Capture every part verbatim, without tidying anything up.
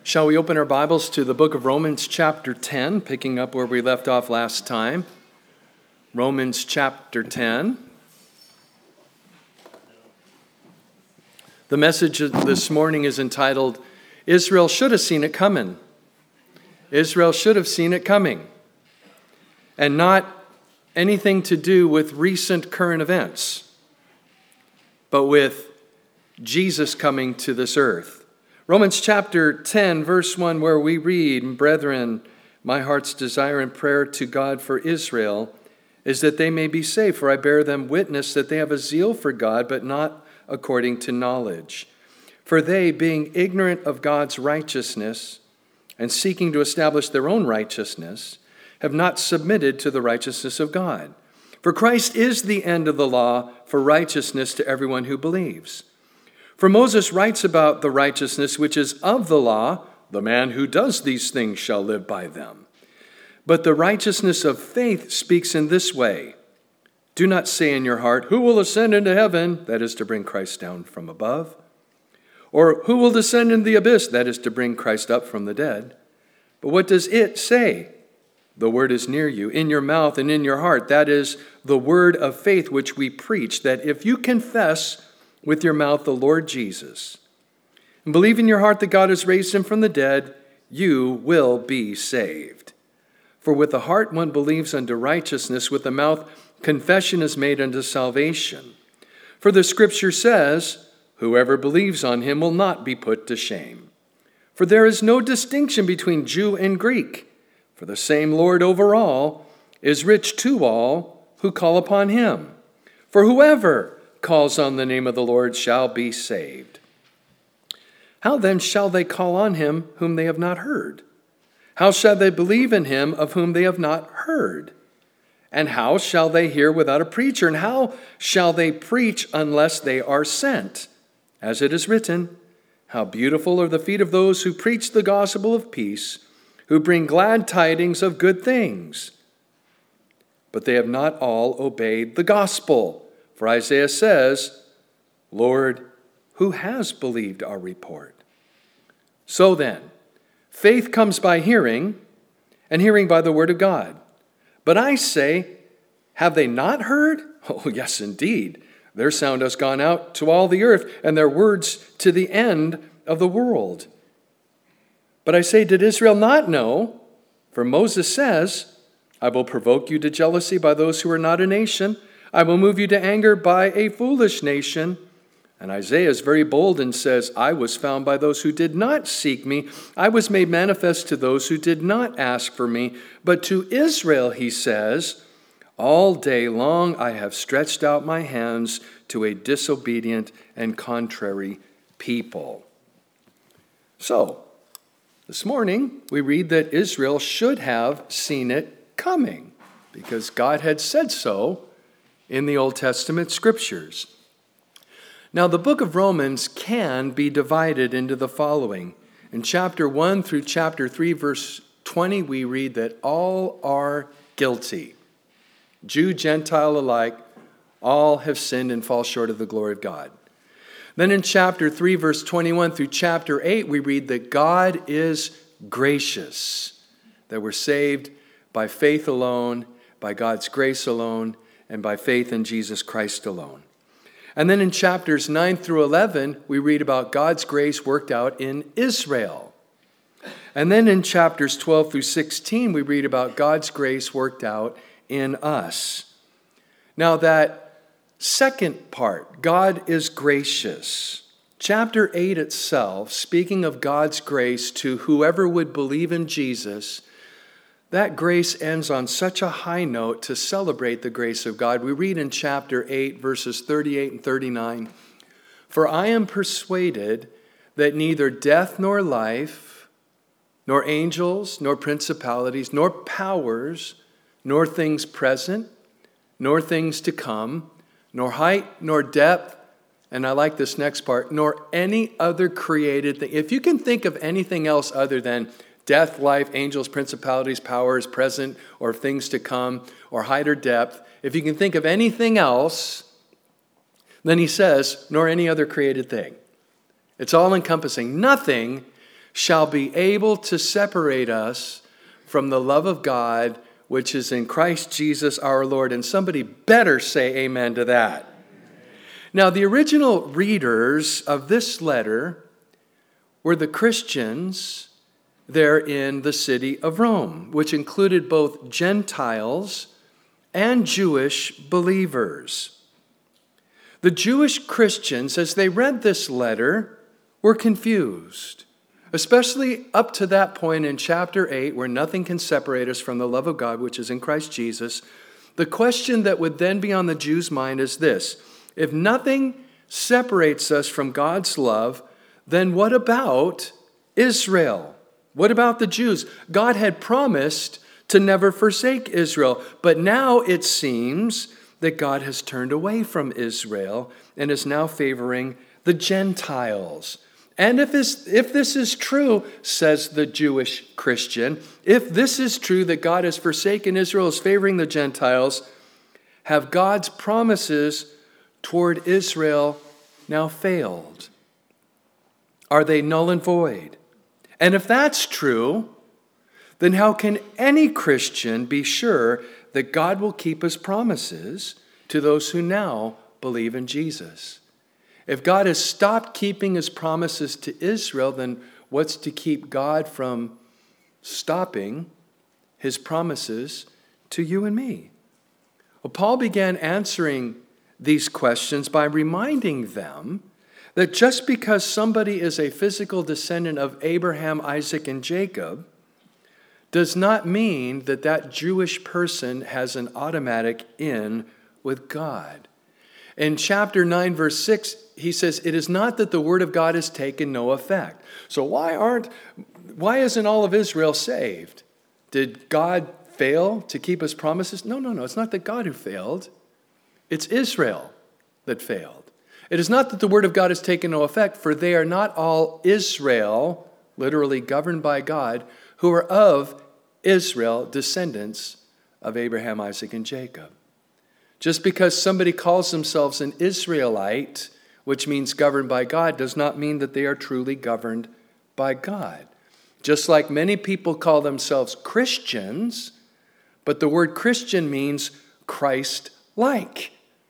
Shall we open our Bibles to the book of Romans chapter ten, picking up where we left off last time? Romans chapter ten. The message this morning is entitled, Israel Should Have Seen It Coming. Israel should have seen it coming. And not anything to do with recent current events, but with Jesus coming to this earth. Romans chapter ten, verse one, where we read, Brethren, my heart's desire and prayer to God for Israel is that they may be saved, for I bear them witness that they have a zeal for God, but not according to knowledge. For they, being ignorant of God's righteousness and seeking to establish their own righteousness, have not submitted to the righteousness of God. For Christ is the end of the law for righteousness to everyone who believes. For Moses writes about the righteousness which is of the law, the man who does these things shall live by them. But the righteousness of faith speaks in this way. Do not say in your heart, who will ascend into heaven? That is to bring Christ down from above. Or who will descend into the abyss? That is to bring Christ up from the dead. But what does it say? The word is near you, in your mouth and in your heart. That is the word of faith which we preach, that if you confess with your mouth the Lord Jesus, and believe in your heart that God has raised him from the dead, you will be saved. For with the heart one believes unto righteousness, with the mouth confession is made unto salvation. For the scripture says, whoever believes on him will not be put to shame. For there is no distinction between Jew and Greek, for the same Lord over all is rich to all who call upon him. For whoever calls on the name of the Lord shall be saved. How then shall they call on him whom they have not heard? How shall they believe in him of whom they have not heard? And how shall they hear without a preacher? And how shall they preach unless they are sent? As it is written, how beautiful are the feet of those who preach the gospel of peace, who bring glad tidings of good things. But they have not all obeyed the gospel. For Isaiah says, Lord, who has believed our report? So then, faith comes by hearing, and hearing by the word of God. But I say, have they not heard? Oh, yes, indeed. Their sound has gone out to all the earth, and their words to the end of the world. But I say, did Israel not know? For Moses says, I will provoke you to jealousy by those who are not a nation. I will move you to anger by a foolish nation. And Isaiah is very bold and says, I was found by those who did not seek me. I was made manifest to those who did not ask for me. But to Israel, he says, all day long I have stretched out my hands to a disobedient and contrary people. So, this morning we read that Israel should have seen it coming because God had said so in the Old Testament scriptures. Now, the book of Romans can be divided into the following. In chapter one through chapter three, verse twenty, we read that all are guilty. Jew, Gentile alike, all have sinned and fall short of the glory of God. Then in chapter three, verse twenty-one through chapter eight, we read that God is gracious, that we're saved by faith alone, by God's grace alone, and by faith in Jesus Christ alone. And then in chapters nine through eleven, we read about God's grace worked out in Israel. And then in chapters twelve through sixteen, we read about God's grace worked out in us. Now that second part, God is gracious. Chapter eight itself, speaking of God's grace to whoever would believe in Jesus, that grace ends on such a high note to celebrate the grace of God. We read in chapter eight, verses thirty-eight and thirty-nine, For I am persuaded that neither death nor life, nor angels, nor principalities, nor powers, nor things present, nor things to come, nor height, nor depth, and I like this next part, nor any other created thing. If you can think of anything else other than death, life, angels, principalities, powers, present, or things to come, or height or depth, if you can think of anything else, then he says, nor any other created thing. It's all encompassing. Nothing shall be able to separate us from the love of God, which is in Christ Jesus our Lord. And somebody better say amen to that. Now, the original readers of this letter were the Christians there in the city of Rome, which included both Gentiles and Jewish believers. The Jewish Christians, as they read this letter, were confused, especially up to that point in chapter eight, where nothing can separate us from the love of God, which is in Christ Jesus. The question that would then be on the Jews' mind is this: if nothing separates us from God's love, then what about Israel? What about the Jews? God had promised to never forsake Israel, but now it seems that God has turned away from Israel and is now favoring the Gentiles. And if this, if this is true, says the Jewish Christian, if this is true that God has forsaken Israel, is favoring the Gentiles, have God's promises toward Israel now failed? Are they null and void? And if that's true, then how can any Christian be sure that God will keep his promises to those who now believe in Jesus? If God has stopped keeping his promises to Israel, then what's to keep God from stopping his promises to you and me? Well, Paul began answering these questions by reminding them that just because somebody is a physical descendant of Abraham, Isaac, and Jacob does not mean that that Jewish person has an automatic in with God. In chapter nine, verse six, he says, it is not that the word of God has taken no effect. So why aren't, why isn't all of Israel saved? Did God fail to keep his promises? No, no, no. It's not that God who failed. It's Israel that failed. It is not that the word of God has taken no effect, for they are not all Israel, literally governed by God, who are of Israel, descendants of Abraham, Isaac, and Jacob. Just because somebody calls themselves an Israelite, which means governed by God, does not mean that they are truly governed by God. Just like many people call themselves Christians, but the word Christian means Christ-like.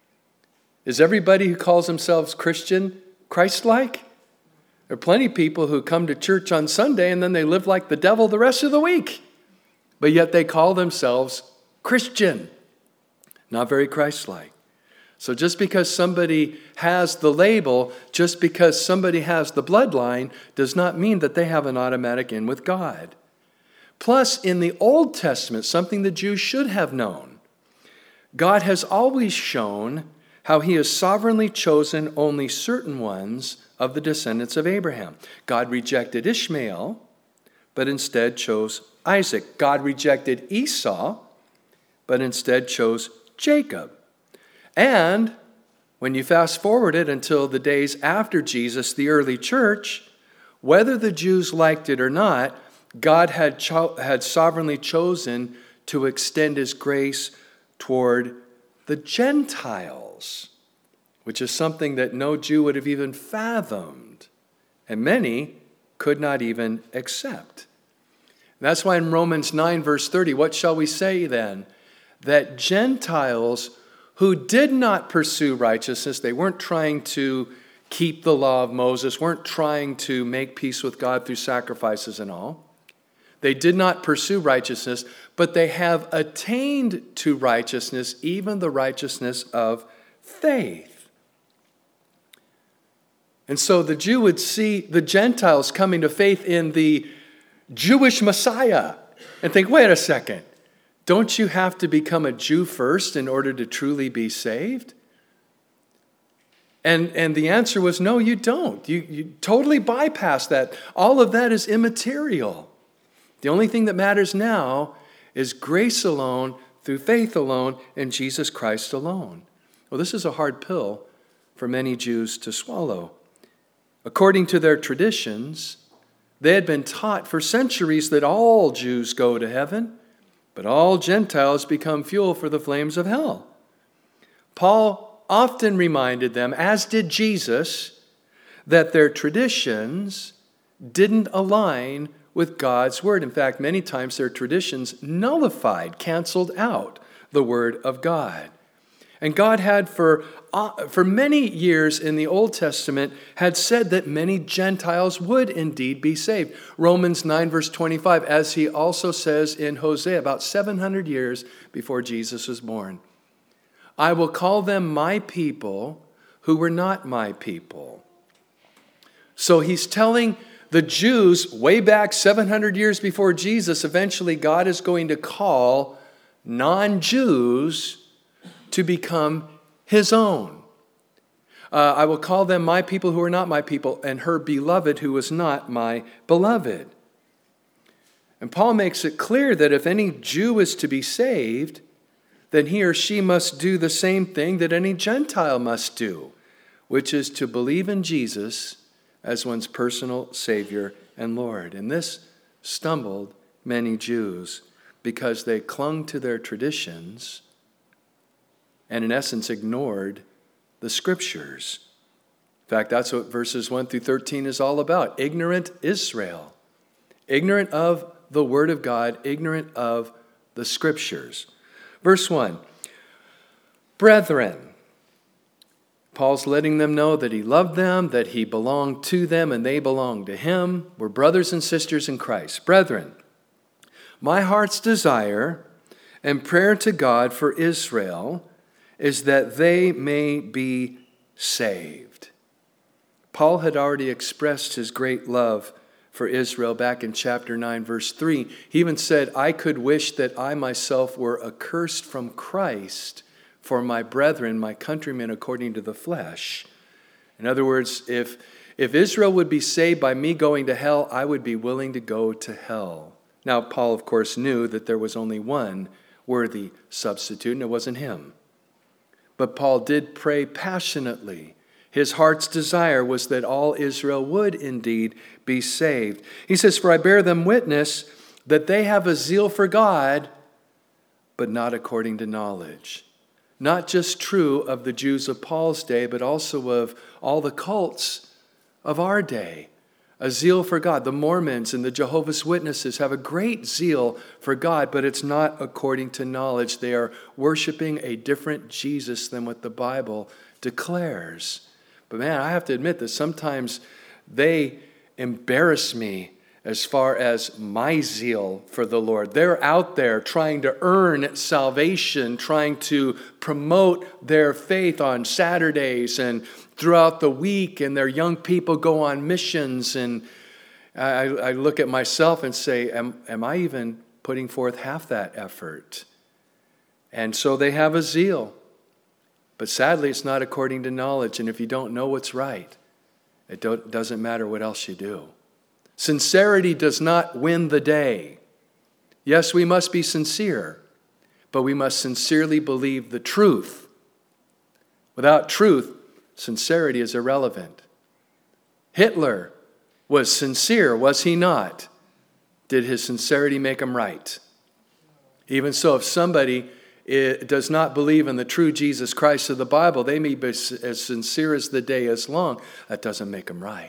Is everybody who calls themselves Christian Christ-like? There are plenty of people who come to church on Sunday and then they live like the devil the rest of the week. But yet they call themselves Christian. Not very Christ-like. So just because somebody has the label, just because somebody has the bloodline, does not mean that they have an automatic in with God. Plus, in the Old Testament, something the Jews should have known, God has always shown how he has sovereignly chosen only certain ones of the descendants of Abraham. God rejected Ishmael, but instead chose Isaac. God rejected Esau, but instead chose Jacob. And when you fast forward it until the days after Jesus, the early church, whether the Jews liked it or not, God had, cho- had sovereignly chosen to extend his grace toward the Gentiles, which is something that no Jew would have even fathomed, and many could not even accept. That's why in Romans nine, verse thirty, what shall we say then? That Gentiles who did not pursue righteousness, they weren't trying to keep the law of Moses, weren't trying to make peace with God through sacrifices and all. They did not pursue righteousness, but they have attained to righteousness, even the righteousness of faith. And so the Jew would see the Gentiles coming to faith in the Jewish Messiah and think, wait a second, don't you have to become a Jew first in order to truly be saved? And, and the answer was, no, you don't. You, you totally bypass that. All of that is immaterial. The only thing that matters now is grace alone, through faith alone, in Jesus Christ alone. Well, this is a hard pill for many Jews to swallow. According to their traditions, they had been taught for centuries that all Jews go to heaven, but all Gentiles become fuel for the flames of hell. Paul often reminded them, as did Jesus, that their traditions didn't align with God's word. In fact, many times their traditions nullified, canceled out the word of God. And God had for, uh, for many years in the Old Testament had said that many Gentiles would indeed be saved. Romans nine verse twenty-five, as he also says in Hosea about seven hundred years before Jesus was born. I will call them my people who were not my people. So he's telling the Jews way back seven hundred years before Jesus, eventually God is going to call non-Jews to become his own. Uh, I will call them my people who are not my people, and her beloved who is not my beloved. And Paul makes it clear that if any Jew is to be saved, then he or she must do the same thing that any Gentile must do, which is to believe in Jesus as one's personal Savior and Lord. And this stumbled many Jews because they clung to their traditions and in essence ignored the Scriptures. In fact, that's what verses one through thirteen is all about. Ignorant Israel. Ignorant of the Word of God, ignorant of the Scriptures. Verse one, brethren. Paul's letting them know that he loved them, that he belonged to them, and they belonged to him. We're brothers and sisters in Christ. Brethren, my heart's desire and prayer to God for Israel is that they may be saved. Paul had already expressed his great love for Israel back in chapter nine, verse three. He even said, I could wish that I myself were accursed from Christ for my brethren, my countrymen, according to the flesh. In other words, if, if Israel would be saved by me going to hell, I would be willing to go to hell. Now, Paul, of course, knew that there was only one worthy substitute, and it wasn't him. But Paul did pray passionately. His heart's desire was that all Israel would indeed be saved. He says, for I bear them witness that they have a zeal for God, but not according to knowledge. Not just true of the Jews of Paul's day, but also of all the cults of our day. A zeal for God. The Mormons and the Jehovah's Witnesses have a great zeal for God, but it's not according to knowledge. They are worshiping a different Jesus than what the Bible declares. But man, I have to admit that sometimes they embarrass me as far as my zeal for the Lord. They're out there trying to earn salvation, trying to promote their faith on Saturdays and throughout the week, and their young people go on missions. And I, I look at myself and say, am, am I even putting forth half that effort? And so they have a zeal. But sadly, it's not according to knowledge. And if you don't know what's right, it don't, doesn't matter what else you do. Sincerity does not win the day. Yes, we must be sincere, but we must sincerely believe the truth. Without truth, sincerity is irrelevant. Hitler was sincere, was he not? Did his sincerity make him right? Even so, if somebody does not believe in the true Jesus Christ of the Bible, they may be as sincere as the day is long. That doesn't make them right.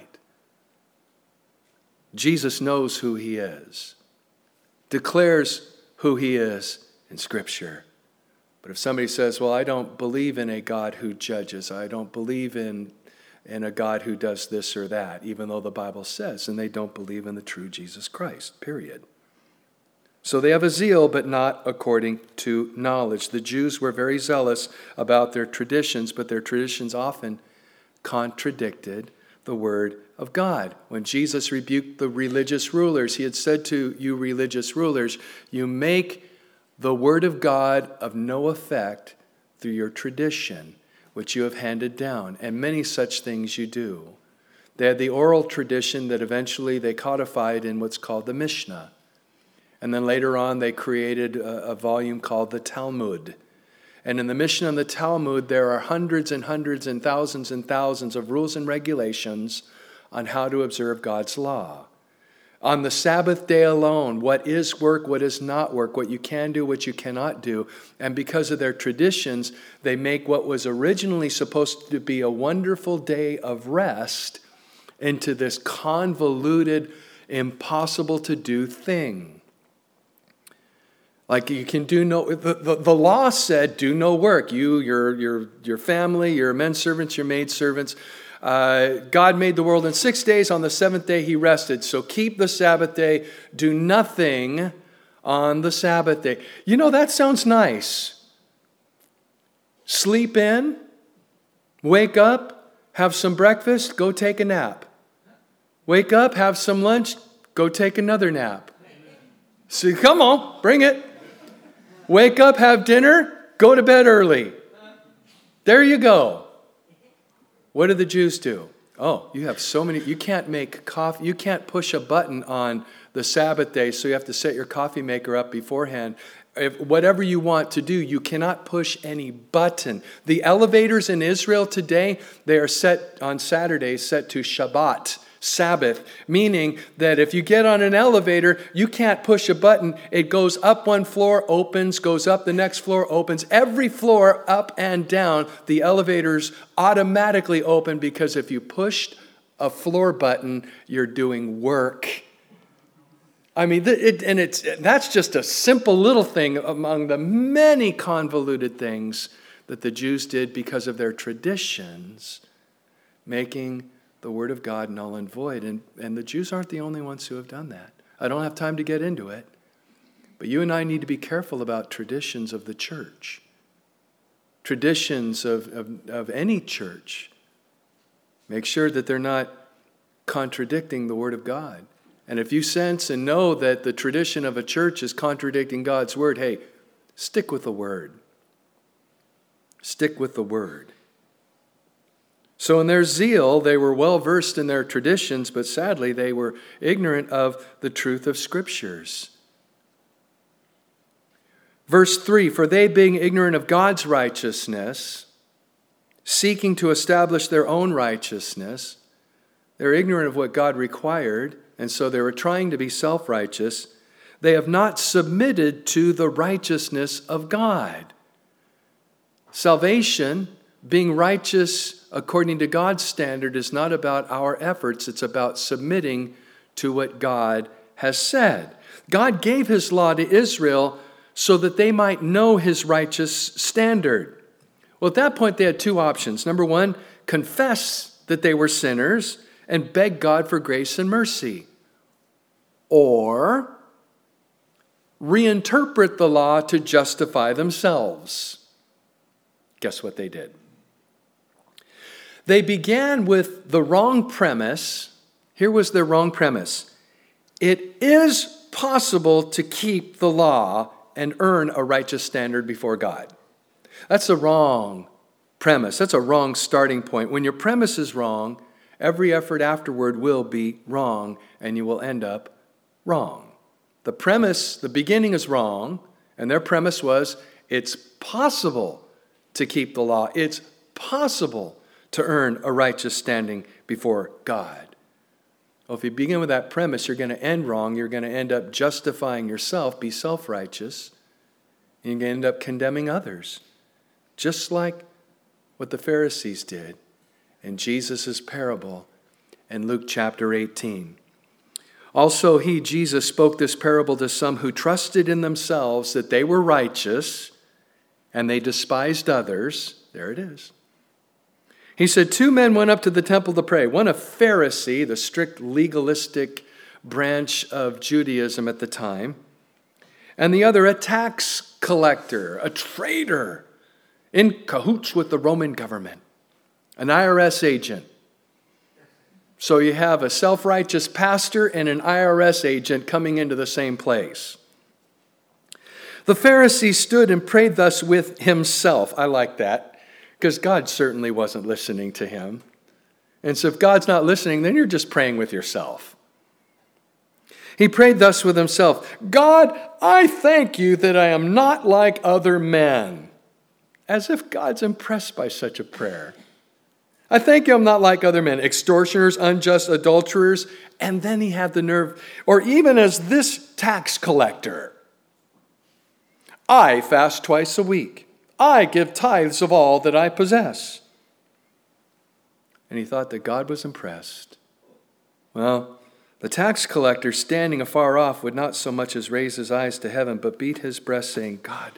Jesus knows who he is, declares who he is in Scripture. But if somebody says, well, I don't believe in a God who judges, I don't believe in, in a God who does this or that, even though the Bible says, and they don't believe in the true Jesus Christ, period. So they have a zeal, but not according to knowledge. The Jews were very zealous about their traditions, but their traditions often contradicted the word of God. When Jesus rebuked the religious rulers, he had said to you religious rulers, you make the word of God of no effect through your tradition, which you have handed down, and many such things you do. They had the oral tradition that eventually they codified in what's called the Mishnah. And then later on, they created a, a volume called the Talmud. And in the Mishnah and the Talmud, there are hundreds and hundreds and thousands and thousands of rules and regulations on how to observe God's law. On the Sabbath day alone, what is work, what is not work, what you can do, what you cannot do. And because of their traditions, they make what was originally supposed to be a wonderful day of rest into this convoluted, impossible to do thing. Like you can do no, the, the, the law said do no work. You, your, your, your family, your men servants, your maid servants. Uh, God made the world in six days. On the seventh day he rested. So keep the Sabbath day. Do nothing on the Sabbath day. You know, that sounds nice. Sleep in, wake up, have some breakfast, go take a nap. Wake up, have some lunch, go take another nap. So come on, bring it. Wake up, have dinner, go to bed early. There you go. What did the Jews do? Oh, you have so many, you can't make coffee, you can't push a button on the Sabbath day, so you have to set your coffee maker up beforehand. If, whatever you want to do, you cannot push any button. The elevators in Israel today, they are set on Saturdays, set to Shabbat, Sabbath, meaning that if you get on an elevator, you can't push a button. It goes up one floor, opens, goes up the next floor, opens. Every floor up and down, the elevators automatically open because if you pushed a floor button, you're doing work. I mean, it, and it's that's just a simple little thing among the many convoluted things that the Jews did because of their traditions, making the Word of God null and void. And, and the Jews aren't the only ones who have done that. I don't have time to get into it. But you and I need to be careful about traditions of the church. Traditions of, of, of any church. Make sure that they're not contradicting the Word of God. And if you sense and know that the tradition of a church is contradicting God's Word, hey, stick with the Word. Stick with the Word. So in their zeal, they were well versed in their traditions, but sadly they were ignorant of the truth of Scriptures. Verse three, for they being ignorant of God's righteousness, seeking to establish their own righteousness, they're ignorant of what God required, and so they were trying to be self-righteous. They have not submitted to the righteousness of God. Salvation, being righteous according to God's standard, is not about our efforts. It's about submitting to what God has said. God gave his law to Israel so that they might know his righteous standard. Well, at that point, they had two options. Number one, confess that they were sinners and beg God for grace and mercy. Or reinterpret the law to justify themselves. Guess what they did? They began with the wrong premise. Here was their wrong premise. It is possible to keep the law and earn a righteous standard before God. That's a wrong premise. That's a wrong starting point. When your premise is wrong, every effort afterward will be wrong, and you will end up wrong. The premise, the beginning is wrong, and their premise was it's possible to keep the law. It's possible to earn a righteous standing before God. Well, if you begin with that premise, you're going to end wrong. You're going to end up justifying yourself, be self-righteous, and you're going to end up condemning others, just like what the Pharisees did in Jesus' parable in Luke chapter eighteen. Also, he, Jesus, spoke this parable to some who trusted in themselves that they were righteous and they despised others. There it is. He said, two men went up to the temple to pray. One a Pharisee, the strict legalistic branch of Judaism at the time, and the other a tax collector, a traitor, in cahoots with the Roman government, an I R S agent. So you have a self-righteous pastor and an I R S agent coming into the same place. The Pharisee stood and prayed thus with himself. I like that, because God certainly wasn't listening to him. And so if God's not listening, then you're just praying with yourself. He prayed thus with himself, God, I thank you that I am not like other men. As if God's impressed by such a prayer. I thank you I'm not like other men, extortioners, unjust adulterers. And then he had the nerve, or even as this tax collector. I fast twice a week. I give tithes of all that I possess. And he thought that God was impressed. Well, the tax collector, standing afar off, would not so much as raise his eyes to heaven, but beat his breast, saying, God,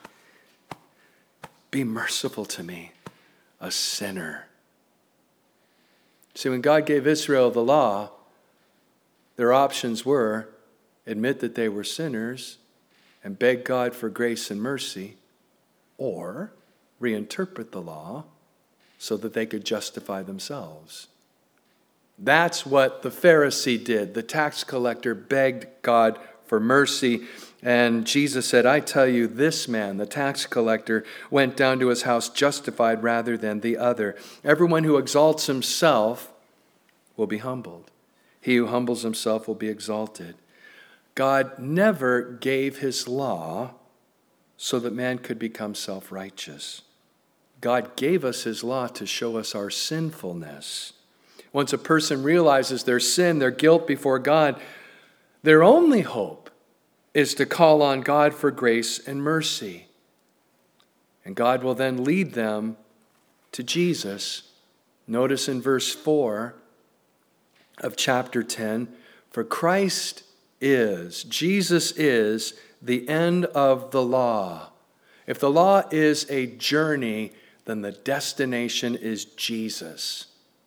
be merciful to me, a sinner. See, when God gave Israel the law, their options were admit that they were sinners and beg God for grace and mercy, or reinterpret the law so that they could justify themselves. That's what the Pharisee did. The tax collector begged God for mercy. And Jesus said, I tell you, this man, the tax collector, went down to his house justified rather than the other. Everyone who exalts himself will be humbled. He who humbles himself will be exalted. God never gave his law so that man could become self-righteous. God gave us his law to show us our sinfulness. Once a person realizes their sin, their guilt before God, their only hope is to call on God for grace and mercy. And God will then lead them to Jesus. Notice in verse four of chapter ten, for Christ is, Jesus is the end of the law. If the law is a journey, then the destination is Jesus.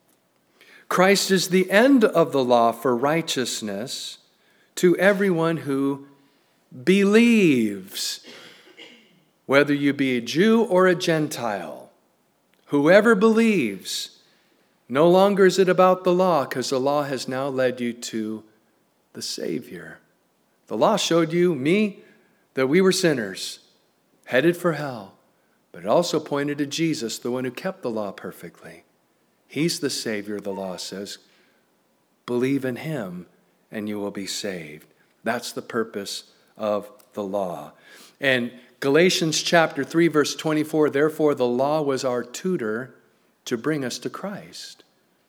Christ is the end of the law for righteousness to everyone who believes, whether you be a Jew or a Gentile. Whoever believes, no longer is it about the law, because the law has now led you to the Savior. The law showed you, me, that we were sinners, headed for hell. But it also pointed to Jesus, the one who kept the law perfectly. He's the Savior, the law says. Believe in him and you will be saved. That's the purpose of the law. And Galatians chapter three, verse twenty-four, therefore the law was our tutor to bring us to Christ,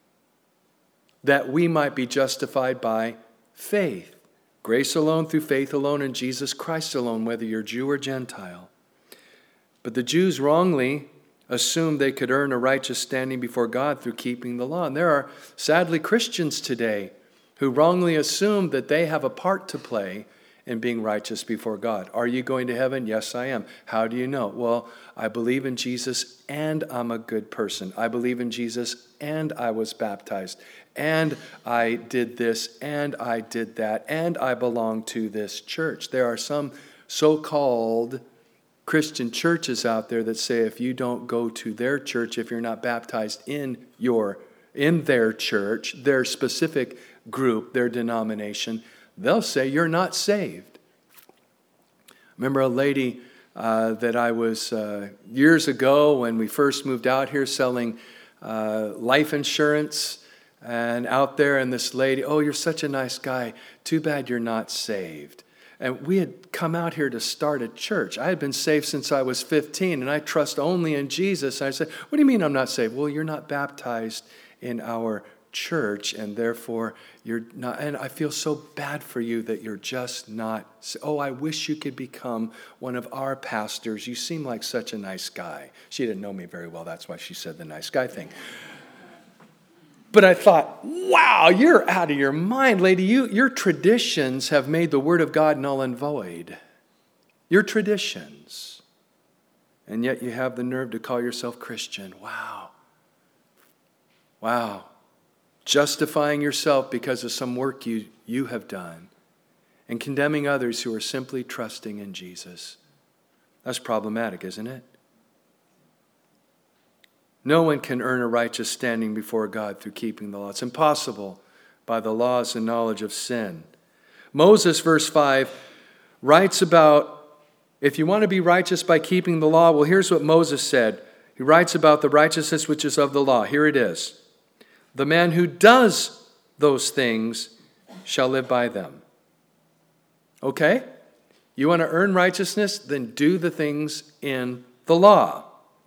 that we might be justified by faith. Grace alone, through faith alone, in Jesus Christ alone, whether you're Jew or Gentile. But the Jews wrongly assumed they could earn a righteous standing before God through keeping the law. And there are, sadly, Christians today who wrongly assume that they have a part to play in being righteous before God. Are you going to heaven? Yes, I am. How do you know? Well, I believe in Jesus and I'm a good person. I believe in Jesus and I was baptized. And I did this and I did that. And I belong to this church. There are some so-called Christian churches out there that say if you don't go to their church, if you're not baptized in your in their church, their specific group, their denomination, they'll say you're not saved. Remember a lady uh, that I was uh, years ago when we first moved out here selling uh, life insurance, and out there, and this lady, oh, you're such a nice guy. Too bad you're not saved. And we had come out here to start a church. I had been saved since I was fifteen, and I trust only in Jesus. And I said, what do you mean I'm not saved? Well, you're not baptized in our church, and therefore you're not. And I feel so bad for you that you're just not. Oh, I wish you could become one of our pastors. You seem like such a nice guy. She didn't know me very well. That's why she said the nice guy thing. But I thought, wow, you're out of your mind, lady. You, your traditions have made the word of God null and void. Your traditions. And yet you have the nerve to call yourself Christian. Wow. Wow. Justifying yourself because of some work you, you have done. And condemning others who are simply trusting in Jesus. That's problematic, isn't it? No one can earn a righteous standing before God through keeping the law. It's impossible by the laws and knowledge of sin. Moses, verse five, writes about, if you want to be righteous by keeping the law, well, here's what Moses said. He writes about the righteousness which is of the law. Here it is. The man who does those things shall live by them. Okay? You want to earn righteousness? Then do the things in the law.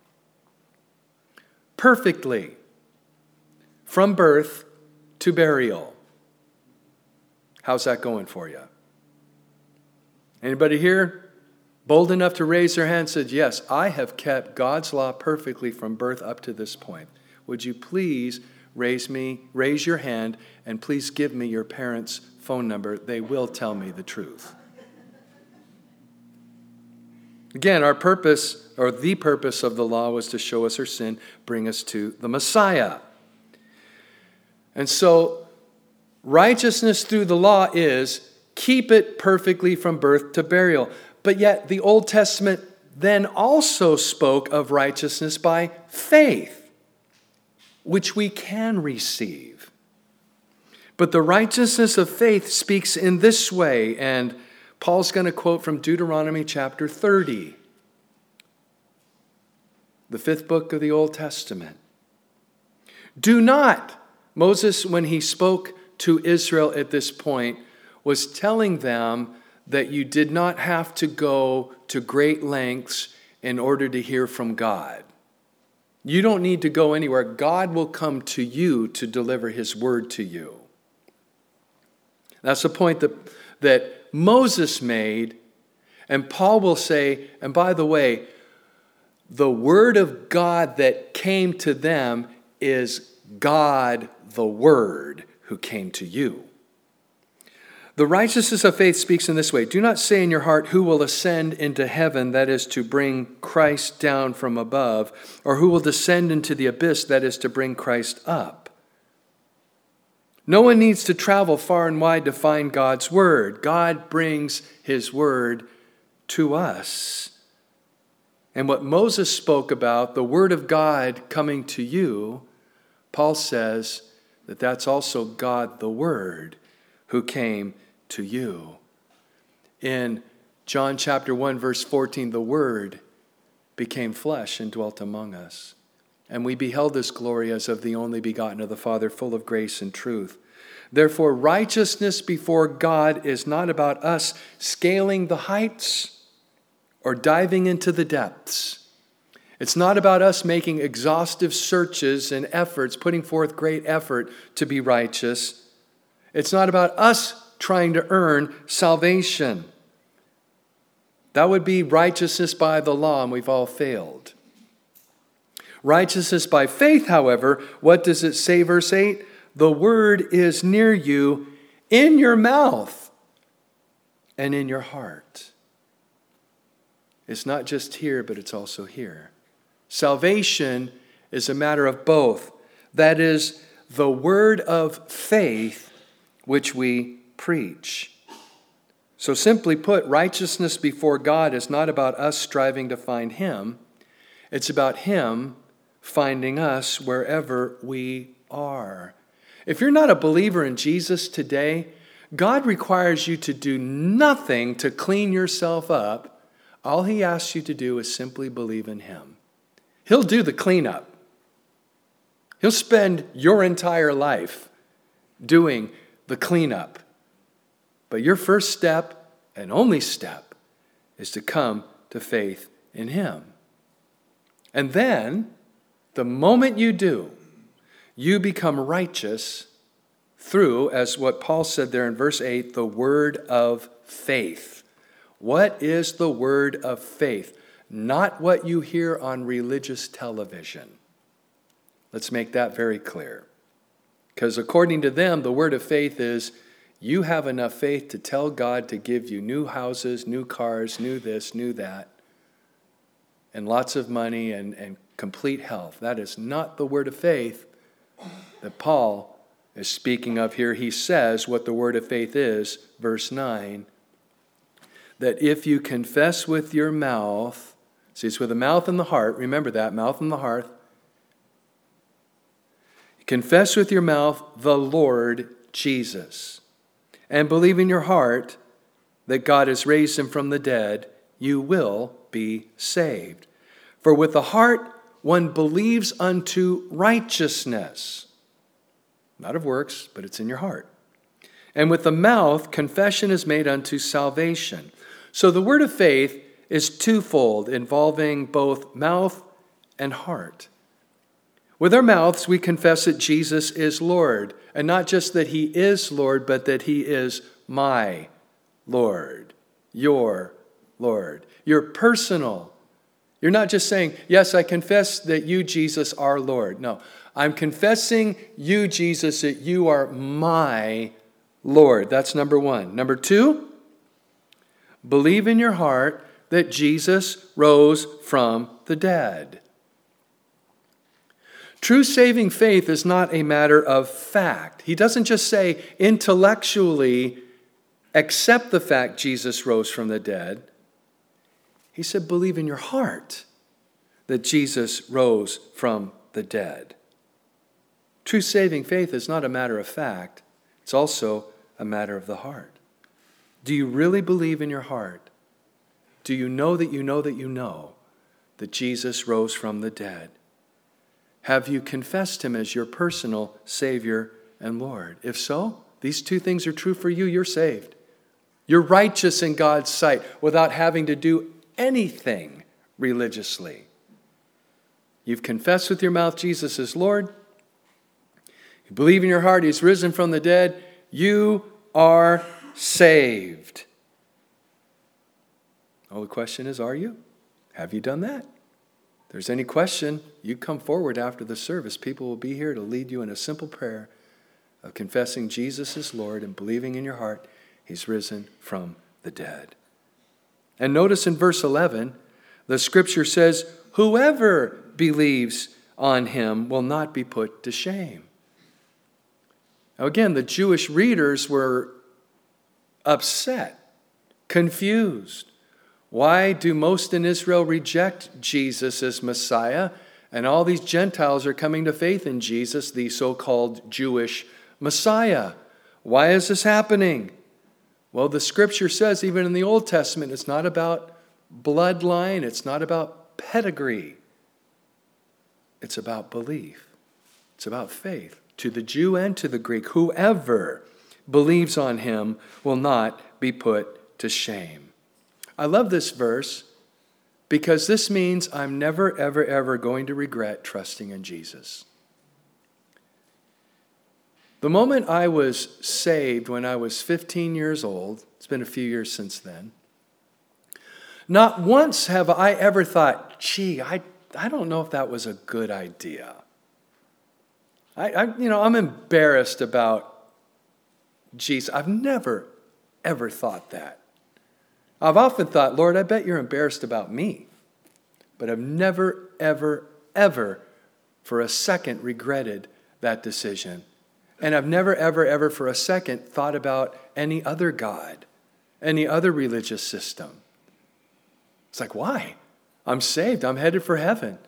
Perfectly, from birth to burial. How's that going for you? Anybody here bold enough to raise their hand and said, yes, I have kept God's law perfectly from birth up to this point. Would you please raise me, raise your hand and please give me your parents' phone number. They will tell me the truth. Again, our purpose, or the purpose of the law, was to show us our sin, bring us to the Messiah. And so, righteousness through the law is keep it perfectly from birth to burial. But yet, the Old Testament then also spoke of righteousness by faith, which we can receive. But the righteousness of faith speaks in this way, and Paul's going to quote from Deuteronomy chapter thirty, the fifth book of the Old Testament. Do not, Moses, when he spoke to Israel at this point, was telling them that you did not have to go to great lengths in order to hear from God. You don't need to go anywhere. God will come to you to deliver his word to you. That's the point that, that Moses made, and Paul will say, and by the way, the word of God that came to them is God the Word who came to you. The righteousness of faith speaks in this way. Do not say in your heart, who will ascend into heaven, that is to bring Christ down from above, or who will descend into the abyss, that is to bring Christ up. No one needs to travel far and wide to find God's word. God brings his word to us. And what Moses spoke about, the word of God coming to you, Paul says that that's also God the Word who came to you. In John chapter one, verse fourteen, the Word became flesh and dwelt among us. And we beheld his glory as of the only begotten of the Father, full of grace and truth. Therefore, righteousness before God is not about us scaling the heights or diving into the depths. It's not about us making exhaustive searches and efforts, putting forth great effort to be righteous. It's not about us trying to earn salvation. That would be righteousness by the law, and we've all failed. Righteousness by faith, however, what does it say, verse eight? The word is near you, in your mouth and in your heart. It's not just here, but it's also here. Salvation is a matter of both. That is, the word of faith which we preach. So simply put, righteousness before God is not about us striving to find him. It's about him finding us wherever we are. If you're not a believer in Jesus today, God requires you to do nothing to clean yourself up. All he asks you to do is simply believe in him. He'll do the cleanup. He'll spend your entire life doing the cleanup. But your first step and only step is to come to faith in him. And then, the moment you do, you become righteous through, as what Paul said there in verse eight, the word of faith. What is the word of faith? Not what you hear on religious television. Let's make that very clear. Because according to them, the word of faith is, you have enough faith to tell God to give you new houses, new cars, new this, new that, and lots of money and, and complete health. That is not the word of faith that Paul is speaking of here. He says what the word of faith is, verse nine, that if you confess with your mouth, see, it's with the mouth and the heart, remember that, mouth and the heart, confess with your mouth the Lord Jesus, and believe in your heart that God has raised him from the dead, you will be saved. For with the heart one believes unto righteousness, not of works, but it's in your heart. And with the mouth confession is made unto salvation. So the word of faith is twofold, involving both mouth and heart. With our mouths, we confess that Jesus is Lord, and not just that he is Lord, but that he is my Lord, your Lord, your personal, You're not just saying, yes, I confess that you, Jesus, are Lord. No, I'm confessing you, Jesus, that you are my Lord. That's number one. Number two, believe in your heart that Jesus rose from the dead. True saving faith is not a matter of fact. He doesn't just say intellectually accept the fact Jesus rose from the dead. He said believe in your heart that Jesus rose from the dead. True saving faith is not a matter of fact. It's also a matter of the heart. Do you really believe in your heart? Do you know that you know that you know that Jesus rose from the dead? Have you confessed him as your personal Savior and Lord? If so, these two things are true for you. You're saved. You're righteous in God's sight without having to do anything religiously. You've confessed with your mouth Jesus is Lord. You believe in your heart he's risen from the dead. You are saved. Oh, the question is, are you? Have you done that? If there's any question, you come forward after the service. People will be here to lead you in a simple prayer of confessing Jesus is Lord and believing in your heart he's risen from the dead. And notice in verse eleven, the scripture says, whoever believes on him will not be put to shame. Now again, the Jewish readers were upset, confused. Why do most in Israel reject Jesus as Messiah, and all these Gentiles are coming to faith in Jesus, the so-called Jewish Messiah? Why is this happening? Well, the scripture says, even in the Old Testament, it's not about bloodline, it's not about pedigree. It's about belief. It's about faith. To the Jew and to the Greek, whoever believes on him will not be put to shame. I love this verse because this means I'm never, ever, ever going to regret trusting in Jesus. The moment I was saved when I was fifteen years old, it's been a few years since then, not once have I ever thought, gee, I, I don't know if that was a good idea. I, I, you know, I'm embarrassed about Jesus. I've never, ever thought that. I've often thought, Lord, I bet you're embarrassed about me. But I've never, ever, ever for a second regretted that decision. And I've never, ever, ever for a second thought about any other God, any other religious system. It's like, why? I'm saved. I'm headed for heaven.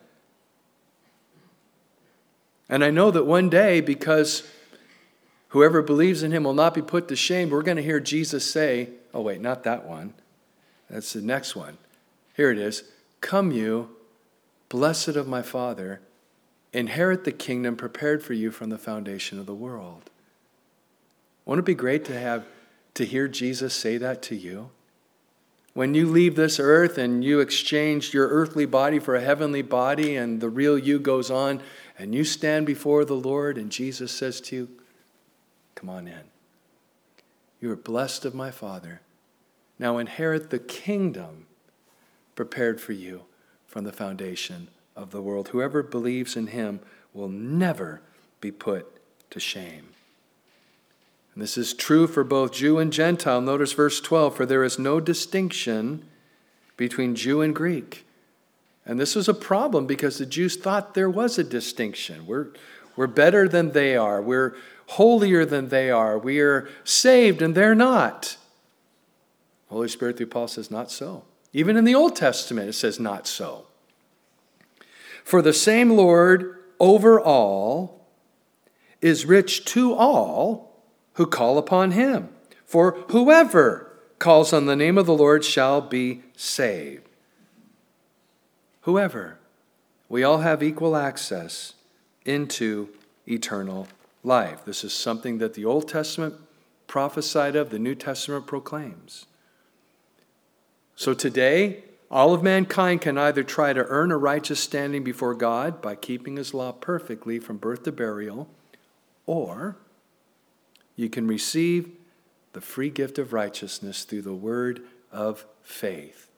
And I know that one day, because whoever believes in him will not be put to shame, we're going to hear Jesus say, oh wait, not that one. That's the next one. Here it is. Come you, blessed of my Father, inherit the kingdom prepared for you from the foundation of the world. Won't it be great to have to hear Jesus say that to you? When you leave this earth and you exchange your earthly body for a heavenly body and the real you goes on and you stand before the Lord and Jesus says to you, come on in. You are blessed of my Father. Now inherit the kingdom prepared for you from the foundation of the world. Whoever believes in him will never be put to shame. And this is true for both Jew and Gentile. Notice verse twelve, for there is no distinction between Jew and Greek. And this was a problem because the Jews thought there was a distinction. We're, we're better than they are. We're holier than they are. We are saved and they're not. Holy Spirit through Paul says, not so. Even in the Old Testament, it says, not so. For the same Lord over all is rich to all who call upon him. For whoever calls on the name of the Lord shall be saved. Whoever. We all have equal access into eternal life. This is something that the Old Testament prophesied of, the New Testament proclaims. So today, all of mankind can either try to earn a righteous standing before God by keeping his law perfectly from birth to burial, or you can receive the free gift of righteousness through the word of faith.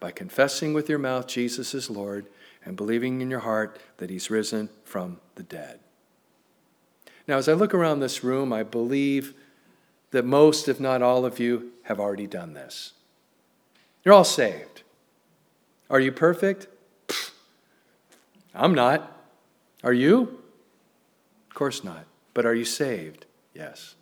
by confessing with your mouth Jesus is Lord and believing in your heart that he's risen from the dead. Now, as I look around this room, I believe that most, if not all of you, have already done this. You're all saved. Are you perfect? Pfft. I'm not. Are you? Of course not. But are you saved? Yes.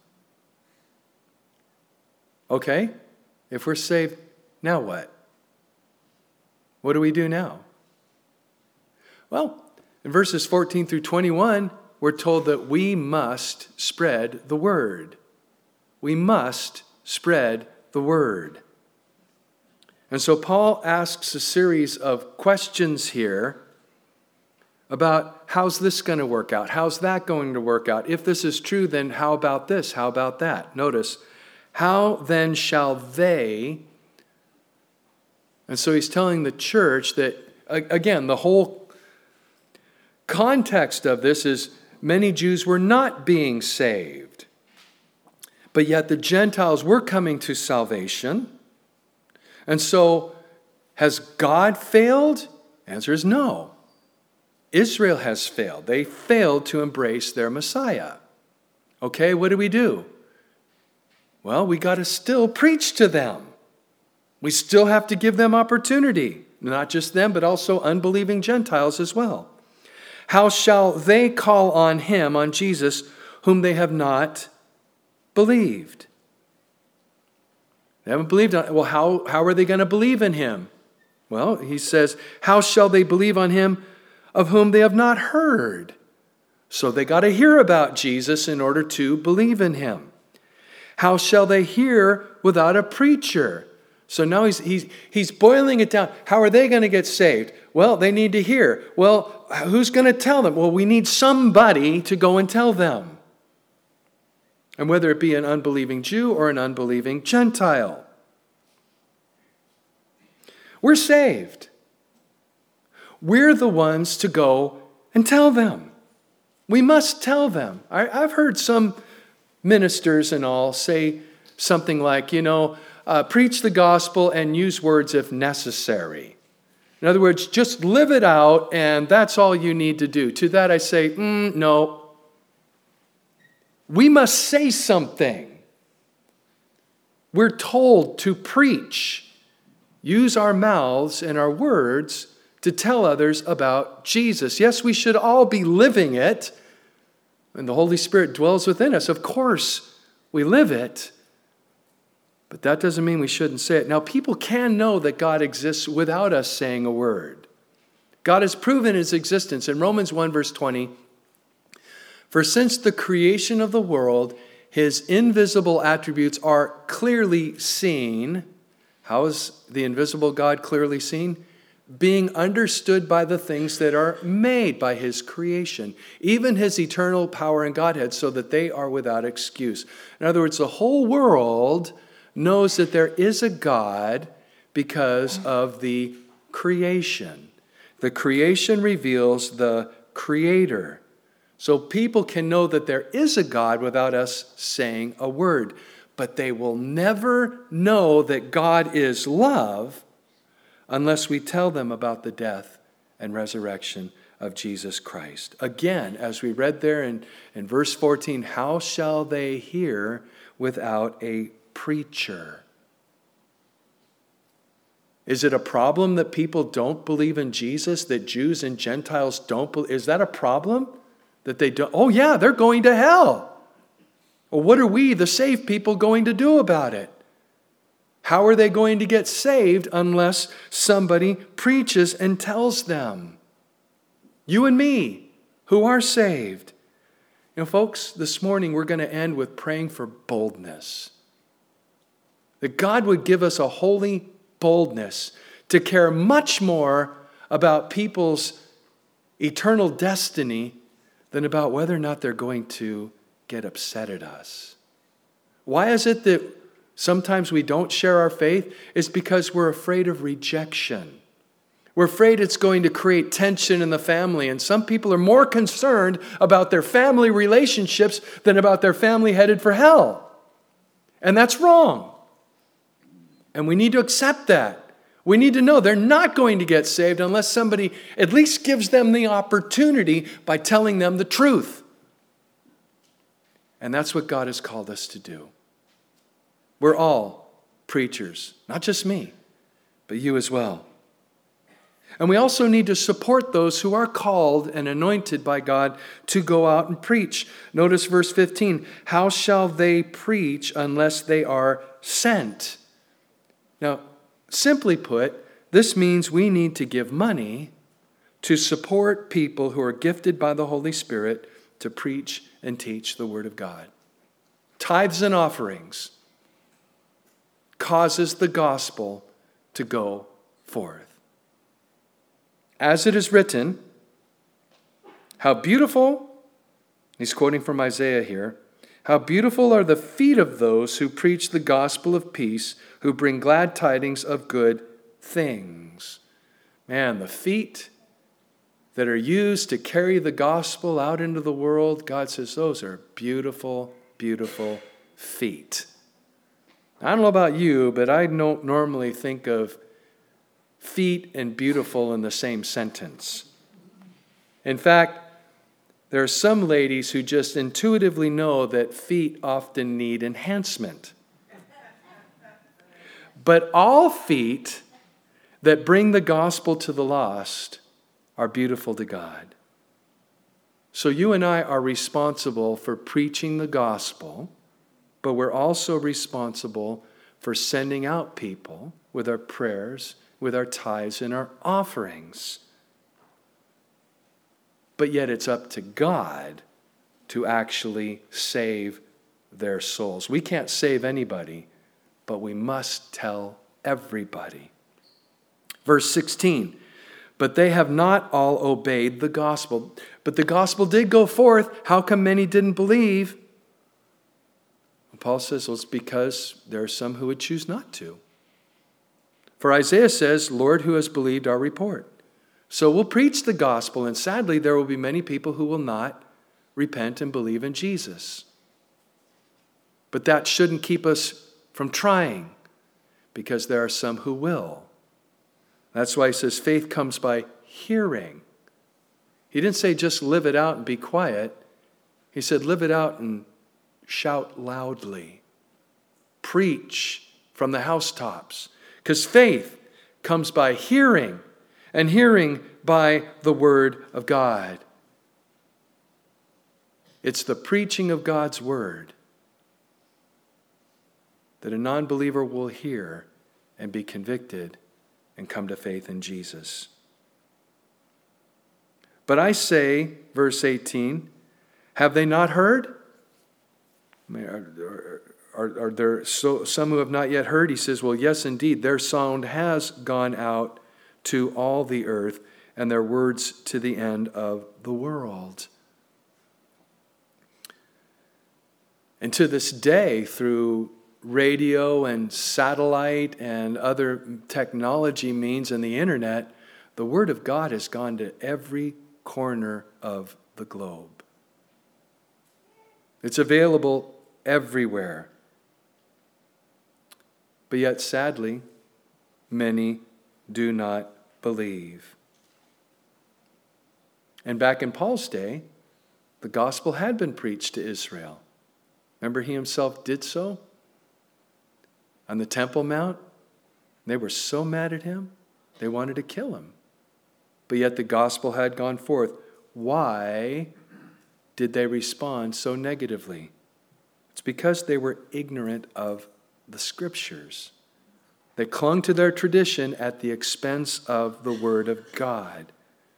Okay, if we're saved, now what? What do we do now? Well, in verses fourteen through twenty-one, we're told that we must spread the word. We must spread the word. And so Paul asks a series of questions here about how's this going to work out? How's that going to work out? If this is true, then how about this? How about that? Notice, how then shall they... And so he's telling the church that, again, the whole context of this is many Jews were not being saved. But yet the Gentiles were coming to salvation. And so, has God failed? Answer is no. Israel has failed. They failed to embrace their Messiah. Okay, what do we do? Well, we got to still preach to them. We still have to give them opportunity. Not just them, but also unbelieving Gentiles as well. How shall they call on him, on Jesus, whom they have not believed? They haven't believed on, well, how, how are they going to believe in him? Well, he says, how shall they believe on him of whom they have not heard? So they got to hear about Jesus in order to believe in him. How shall they hear without a preacher? So now he's, he's, he's boiling it down. How are they going to get saved? Well, they need to hear. Well, who's going to tell them? Well, we need somebody to go and tell them. And whether it be an unbelieving Jew or an unbelieving Gentile. We're saved. We're the ones to go and tell them. We must tell them. I, I've heard some ministers and all say something like, you know, uh, preach the gospel and use words if necessary. In other words, just live it out and that's all you need to do. To that I say, mm, no. We must say something. We're told to preach. Use our mouths and our words to tell others about Jesus. Yes, we should all be living it. And the Holy Spirit dwells within us. Of course, we live it. But that doesn't mean we shouldn't say it. Now, people can know that God exists without us saying a word. God has proven his existence. In Romans one, verse twenty, for since the creation of the world, his invisible attributes are clearly seen. How is the invisible God clearly seen? Being understood by the things that are made by his creation, even his eternal power and Godhead, so that they are without excuse. In other words, the whole world knows that there is a God because of the creation. The creation reveals the Creator. So people can know that there is a God without us saying a word. But they will never know that God is love unless we tell them about the death and resurrection of Jesus Christ. Again, as we read there in, in verse fourteen, how shall they hear without a preacher? Is it a problem that people don't believe in Jesus, that Jews and Gentiles don't believe? Is that a problem? That they don't? Oh yeah, they're going to hell. Well, what are we, the saved people, going to do about it? How are they going to get saved unless somebody preaches and tells them? You and me, who are saved. You know, folks, this morning we're going to end with praying for boldness. That God would give us a holy boldness to care much more about people's eternal destiny than about whether or not they're going to get upset at us. Why is it that sometimes we don't share our faith? It's because we're afraid of rejection. We're afraid it's going to create tension in the family. And some people are more concerned about their family relationships than about their family headed for hell. And that's wrong. And we need to accept that. We need to know they're not going to get saved unless somebody at least gives them the opportunity by telling them the truth. And that's what God has called us to do. We're all preachers, not just me, but you as well. And we also need to support those who are called and anointed by God to go out and preach. Notice verse fifteen. How shall they preach unless they are sent? Now, simply put, this means we need to give money to support people who are gifted by the Holy Spirit to preach and teach the Word of God. Tithes and offerings causes the gospel to go forth. As it is written, how beautiful, he's quoting from Isaiah here, how beautiful are the feet of those who preach the gospel of peace, who bring glad tidings of good things. Man, the feet that are used to carry the gospel out into the world, God says those are beautiful, beautiful feet. I don't know about you, but I don't normally think of feet and beautiful in the same sentence. In fact, there are some ladies who just intuitively know that feet often need enhancement. But all feet that bring the gospel to the lost are beautiful to God. So you and I are responsible for preaching the gospel, but we're also responsible for sending out people with our prayers, with our tithes and our offerings. But yet it's up to God to actually save their souls. We can't save anybody, but we must tell everybody. Verse sixteen, but they have not all obeyed the gospel. But the gospel did go forth. How come many didn't believe? Paul says, well, it's because there are some who would choose not to. For Isaiah says, Lord, who has believed our report? So we'll preach the gospel, and sadly, there will be many people who will not repent and believe in Jesus. But that shouldn't keep us from trying, because there are some who will. That's why he says faith comes by hearing. He didn't say just live it out and be quiet. He said live it out and shout loudly. Preach from the housetops. Because faith comes by hearing, and hearing by the word of God. It's the preaching of God's word that a non-believer will hear and be convicted and come to faith in Jesus. But I say, verse eighteen, have they not heard? I mean, are, are, are there so, some who have not yet heard? He says, well, yes, indeed, their sound has gone out to all the earth, and their words to the end of the world. And to this day, through radio and satellite and other technology means and the internet, the Word of God has gone to every corner of the globe. It's available everywhere. But yet, sadly, many do not believe. And back in Paul's day, the gospel had been preached to Israel. Remember, he himself did so on the Temple Mount. They were so mad at him, they wanted to kill him. But yet the gospel had gone forth. Why did they respond so negatively? It's because they were ignorant of the Scriptures. They clung to their tradition at the expense of the Word of God.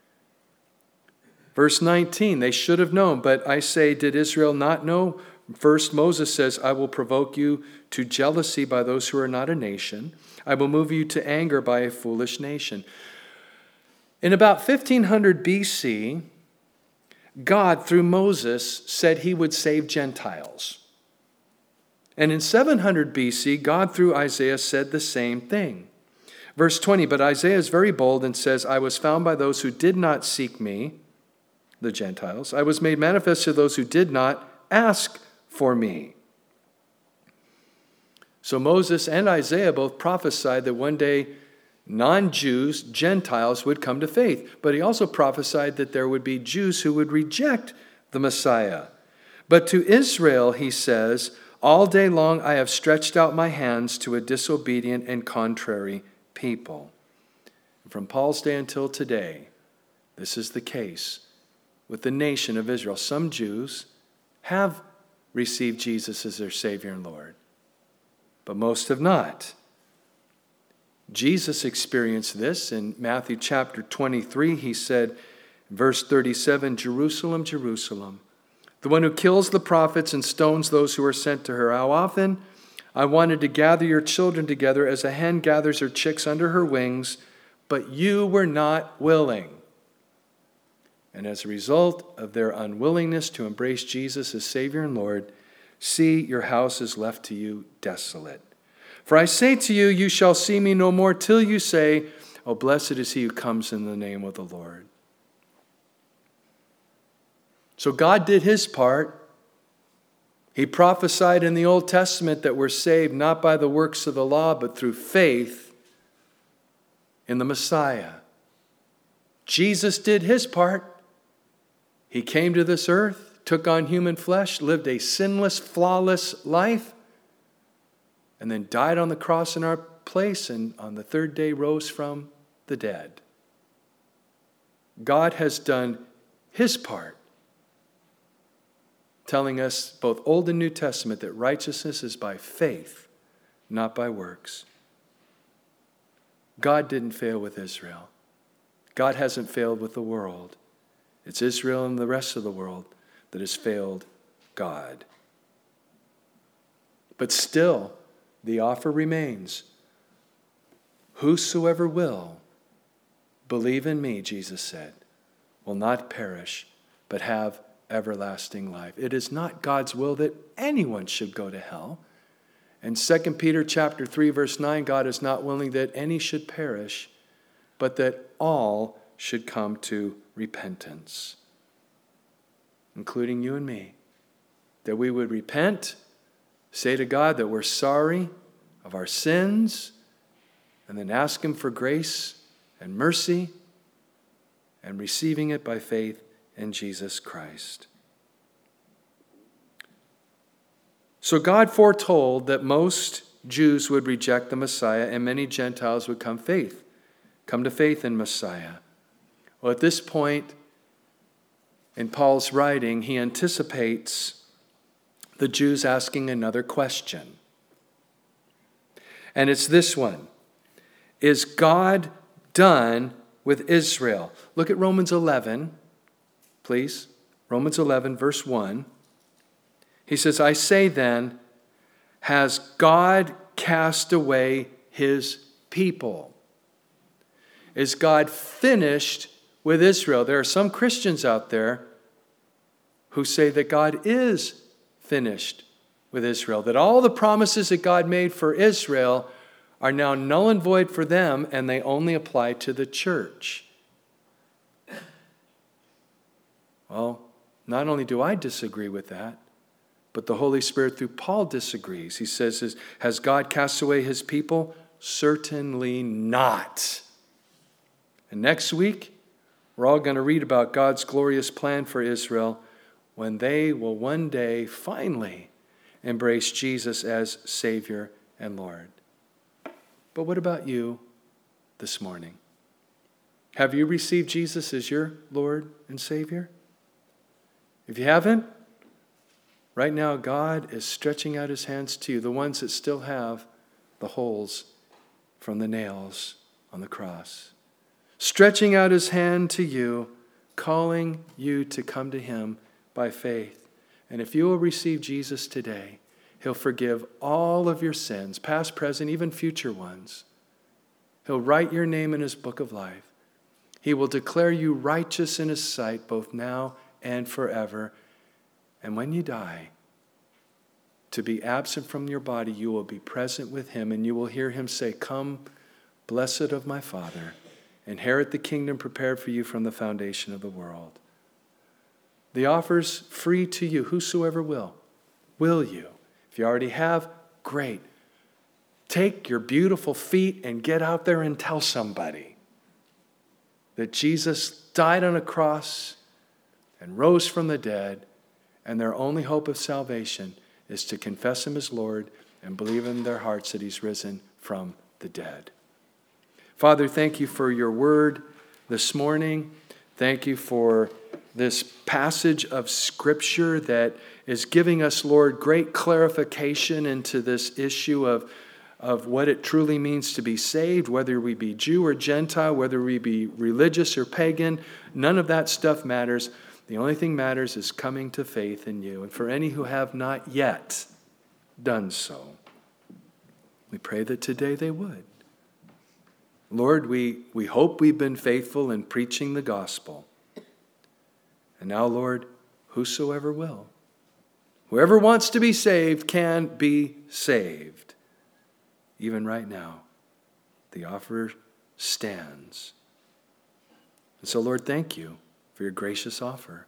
Verse nineteen, they should have known, but I say, did Israel not know? First, Moses says, I will provoke you to jealousy by those who are not a nation. I will move you to anger by a foolish nation. In about fifteen hundred B C, God, through Moses, said he would save Gentiles. And in seven hundred B C, God, through Isaiah, said the same thing. Verse twenty, but Isaiah is very bold and says, I was found by those who did not seek me, the Gentiles. I was made manifest to those who did not ask for me. So Moses and Isaiah both prophesied that one day non-Jews, Gentiles would come to faith. But he also prophesied that there would be Jews who would reject the Messiah. But to Israel, he says, all day long I have stretched out my hands to a disobedient and contrary people. From Paul's day until today, this is the case with the nation of Israel. Some Jews have received Jesus as their Savior and Lord, but most have not. Jesus experienced this in Matthew chapter twenty-three. He said, verse thirty-seven, Jerusalem, Jerusalem, the one who kills the prophets and stones those who are sent to her. How often I wanted to gather your children together as a hen gathers her chicks under her wings, but you were not willing. And as a result of their unwillingness to embrace Jesus as Savior and Lord, see, your house is left to you desolate. For I say to you, you shall see me no more till you say, oh, blessed is he who comes in the name of the Lord. So God did his part. He prophesied in the Old Testament that we're saved not by the works of the law, but through faith in the Messiah. Jesus did his part. He came to this earth, took on human flesh, lived a sinless, flawless life, and then died on the cross in our place, and on the third day rose from the dead. God has done his part, telling us both Old and New Testament that righteousness is by faith, not by works. God didn't fail with Israel. God hasn't failed with the world. It's Israel and the rest of the world that has failed God. But still, the offer remains. Whosoever will believe in me, Jesus said, will not perish, but have everlasting life. It is not God's will that anyone should go to hell. In Second Peter chapter three, verse nine, God is not willing that any should perish, but that all should come to repentance, including you and me. That we would repent, say to God that we're sorry of our sins, and then ask him for grace and mercy, and receiving it by faith in Jesus Christ. So God foretold that most Jews would reject the Messiah and many Gentiles would come faith, come to faith in Messiah. Well, at this point in Paul's writing, he anticipates the Jews asking another question. And it's this one. Is God done with Israel? Look at Romans eleven, please. Romans eleven, verse one. He says, I say then, has God cast away his people? Is God finished with Israel? There are some Christians out there who say that God is finished with Israel, that all the promises that God made for Israel are now null and void for them, and they only apply to the church. Well, not only do I disagree with that, but the Holy Spirit through Paul disagrees. He says, has God cast away his people? Certainly not. And next week, we're all going to read about God's glorious plan for Israel when they will one day finally embrace Jesus as Savior and Lord. But what about you this morning? Have you received Jesus as your Lord and Savior? If you haven't, right now God is stretching out his hands to you, the ones that still have the holes from the nails on the cross. Stretching out his hand to you, calling you to come to him by faith. And if you will receive Jesus today, he'll forgive all of your sins, past, present, even future ones. He'll write your name in his book of life. He will declare you righteous in his sight, both now and forever. And when you die, to be absent from your body, you will be present with him, and you will hear him say, come, blessed of my Father, inherit the kingdom prepared for you from the foundation of the world. The offer's free to you, whosoever will. Will you? If you already have, great. take your beautiful feet and get out there and tell somebody that Jesus died on a cross and rose from the dead, and their only hope of salvation is to confess him as Lord and believe in their hearts that he's risen from the dead. Father, thank you for your word this morning. Thank you for this passage of Scripture that is giving us, Lord, great clarification into this issue of, of what it truly means to be saved, whether we be Jew or Gentile, whether we be religious or pagan. None of that stuff matters. The only thing matters is coming to faith in you. And for any who have not yet done so, we pray that today they would. Lord, we, we hope we've been faithful in preaching the gospel. And now, Lord, whosoever will, whoever wants to be saved can be saved. Even right now, the offer stands. And so, Lord, thank you for your gracious offer.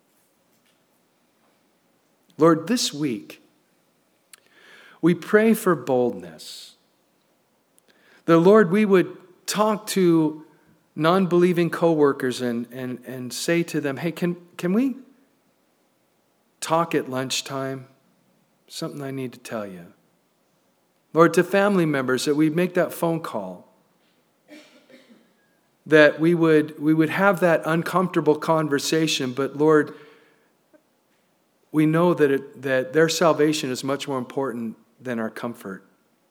Lord, this week, we pray for boldness. The Lord, we would talk to non-believing coworkers and, and, and say to them, hey, can, can we talk at lunchtime? Something I need to tell you. Lord, to family members, that we make that phone call. That we would, we would have that uncomfortable conversation, but Lord, we know that, it, that their salvation is much more important than our comfort.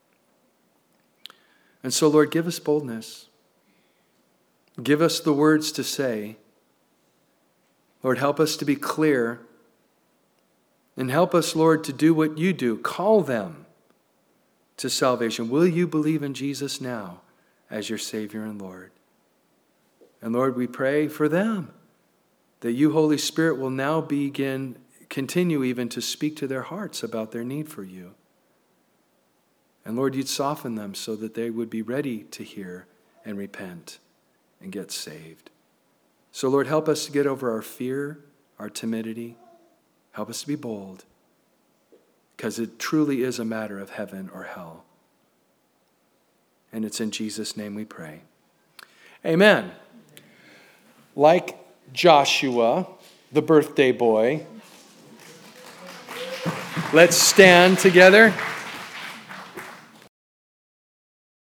And so, Lord, give us boldness. Give us the words to say. Lord, help us to be clear. And help us, Lord, to do what you do. Call them to salvation. Will you believe in Jesus now as your Savior and Lord? And Lord, we pray for them that you, Holy Spirit, will now begin, continue even to speak to their hearts about their need for you. And Lord, you'd soften them so that they would be ready to hear and repent and get saved. So Lord, help us to get over our fear, our timidity. Help us to be bold, because it truly is a matter of heaven or hell. And it's in Jesus' name we pray. Amen. Like Joshua, the birthday boy, let's stand together.